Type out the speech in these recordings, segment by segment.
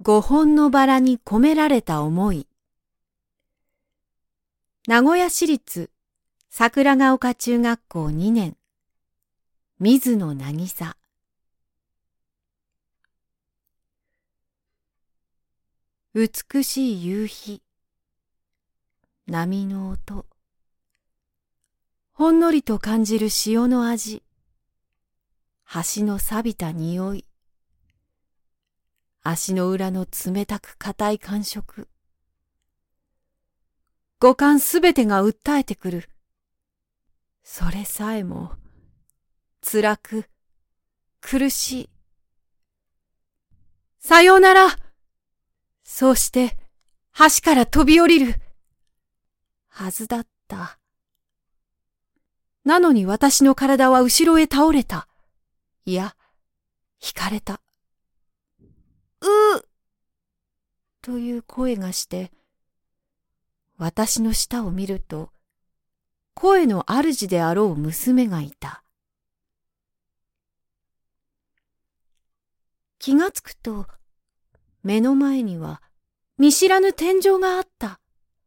5本のバラに込められた思い。名古屋市立桜ヶ丘中学校2年、水野渚。美しい夕日、波の音、ほんのりと感じる潮の味、橋の錆びた匂い、足の裏の冷たく硬い感触、五感すべてが訴えてくる。それさえも辛く苦しい。さようなら。そうして橋から飛び降りるはずだった。なのに私の体は後ろへ倒れた。いや、引かれた。という声がして、私の下を見ると、声の主であろう娘がいた。気がつくと、目の前には見知らぬ天井があった。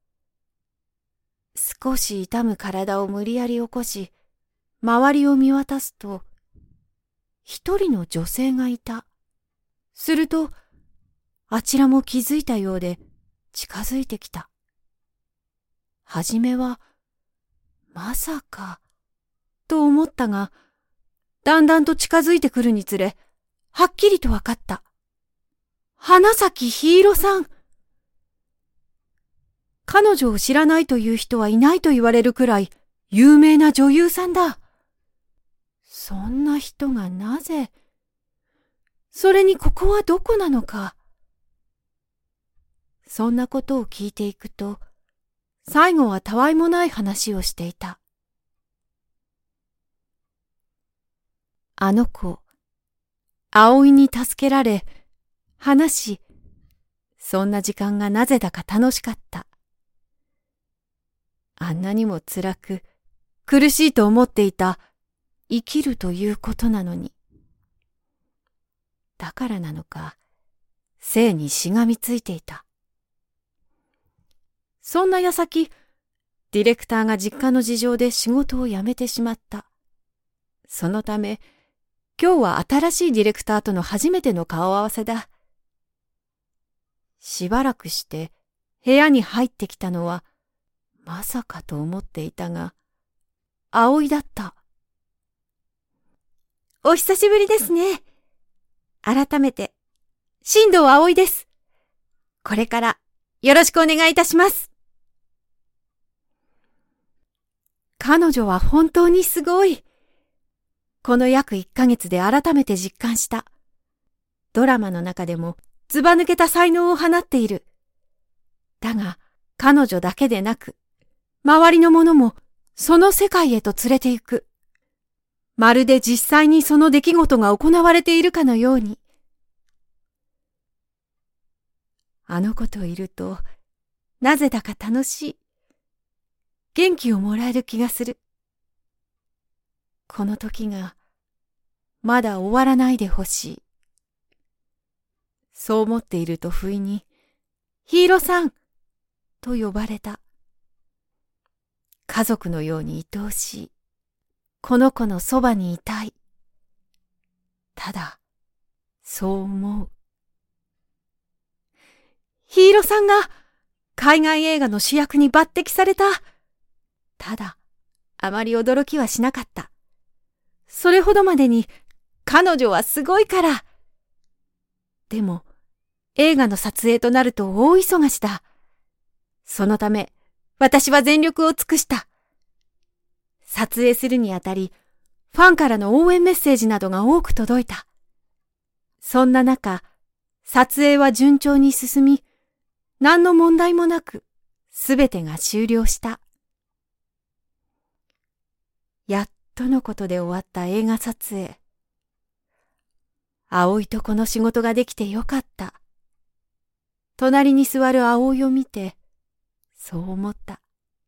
少し痛む体を無理やり起こし、周りを見渡すと、一人の女性がいた。すると、あちらも気づいたようで近づいてきた。はじめは、まさか、と思ったが、だんだんと近づいてくるにつれ、はっきりとわかった。花咲ひいろさん。彼女を知らないという人はいないと言われるくらい有名な女優さんだ。そんな人がなぜ、それにここはどこなのか。そんなことを聞いていくと、最後はたわいもない話をしていた。あの子、葵に助けられ、話し、そんな時間がなぜだか楽しかった。あんなにも辛く、苦しいと思っていた、生きるということなのに。だからなのか、生にしがみついていた。そんな矢先、ディレクターが実家の事情で仕事を辞めてしまった。そのため、今日は新しいディレクターとの初めての顔合わせだ。しばらくして部屋に入ってきたのは、まさかと思っていたが、葵だった。お久しぶりですね。改めて、新藤葵です。これからよろしくお願いいたします。彼女は本当にすごい。この約1ヶ月で改めて実感した。ドラマの中でもずば抜けた才能を放っている。だが彼女だけでなく、周りの者もその世界へと連れて行く。まるで実際にその出来事が行われているかのように。あの子といると、なぜだか楽しい。元気をもらえる気がする。この時が、まだ終わらないでほしい。そう思っていると不意に、ヒーローさんと呼ばれた。家族のように愛おしい。この子のそばにいたい。ただ、そう思う。ヒーローさんが海外映画の主役に抜擢された。ただ、あまり驚きはしなかった。それほどまでに彼女はすごいから。でも、映画の撮影となると大忙しだ。そのため、私は全力を尽くした。撮影するにあたり、ファンからの応援メッセージなどが多く届いた。そんな中、撮影は順調に進み、何の問題もなく、すべてが終了した。やっとのことで終わった映画撮影。葵とこの仕事ができてよかった。隣に座る葵を見て、そう思った。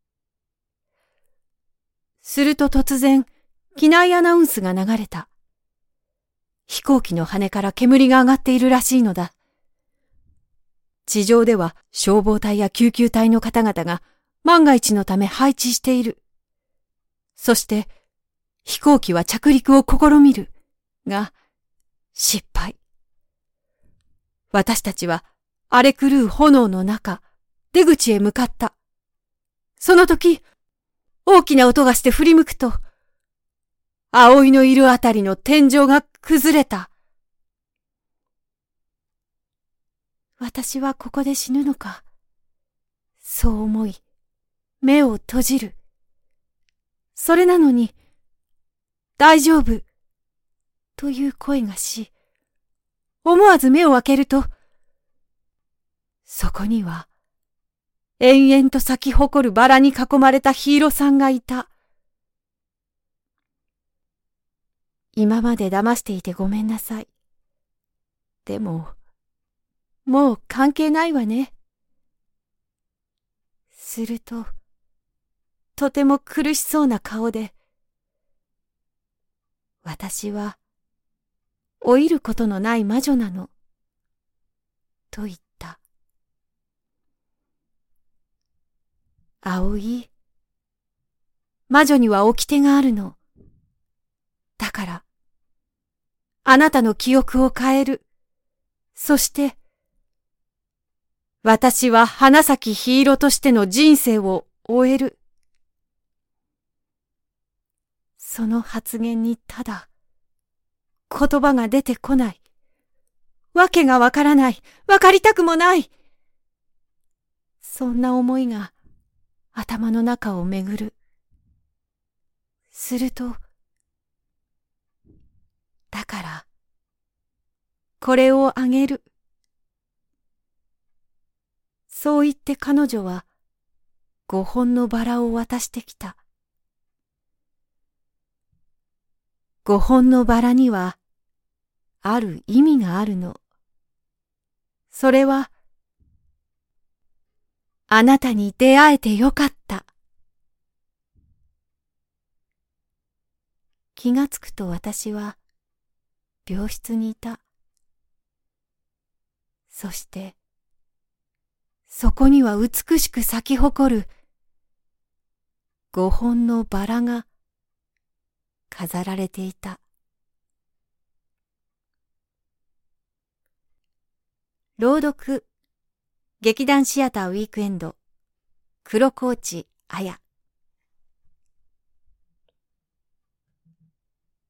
すると突然、機内アナウンスが流れた。飛行機の羽から煙が上がっているらしいのだ。 地上では消防隊や救急隊の方々が万が一のため配置している。そして飛行機は着陸を試みる。が、失敗。私たちは荒れ狂う炎の中、出口へ向かった。その時、大きな音がして振り向くと、葵のいるあたりの天井が崩れた。私はここで死ぬのか。そう思い、目を閉じる。それなのに、大丈夫、という声がし、思わず目を開けると、そこには、延々と咲き誇るバラに囲まれたヒーローさんがいた。今まで騙していてごめんなさい。でも、もう関係ないわね。すると、とても苦しそうな顔で、私は、老いることのない魔女なの、と言った。葵、魔女には掟があるの。だから、あなたの記憶を変える。そして、私は花咲ヒーローとしての人生を終える。その発言にただ、言葉が出てこない。わけがわからない。わかりたくもない。そんな思いが頭の中を巡る。すると、だから、これをあげる。そう言って彼女は5本のバラを渡してきた。5本のバラにはある意味があるの。それは、あなたに出会えてよかった。気がつくと私は病室にいた。そして、そこには美しく咲き誇る5本のバラが飾られていた。朗読、劇団シアターウィークエンド、黒河内綾。